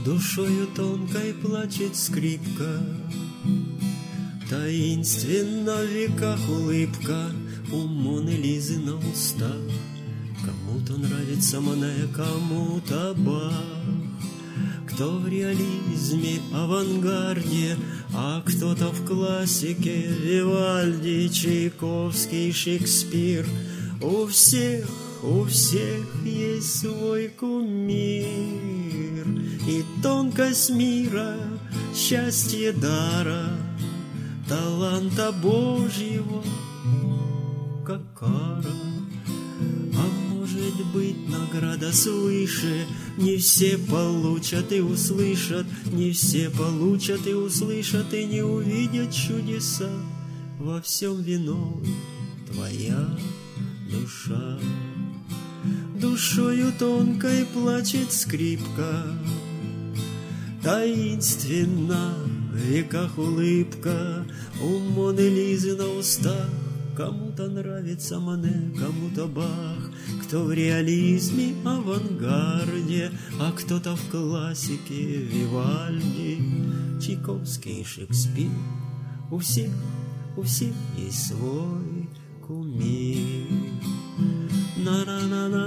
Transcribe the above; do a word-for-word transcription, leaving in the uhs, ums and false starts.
Душою тонкой плачет скрипка, таинственно в веках улыбка у Моны Лизы на устах. Кому-то нравится Моне, кому-то Бах, кто в реализме, авангарде, а кто-то в классике, Вивальди, Чайковский, Шекспир. У всех, у всех есть свой кумир, и тонкость мира, счастье дара, таланта Божьего, как кара. А может быть, награда свыше, не все получат и услышат, не все получат и услышат, и не увидят чудеса. Во всем виной твоя душа. Душою тонкой плачет скрипка, таинственно в веках улыбка у Моны Лизы на устах. Кому-то нравится Моне, кому-то Бах, кто в реализме, авангарде, а кто-то в классике, Вивальди, Чайковский, Шекспир. У всех, у всех есть свой кумир. На-на-на-на.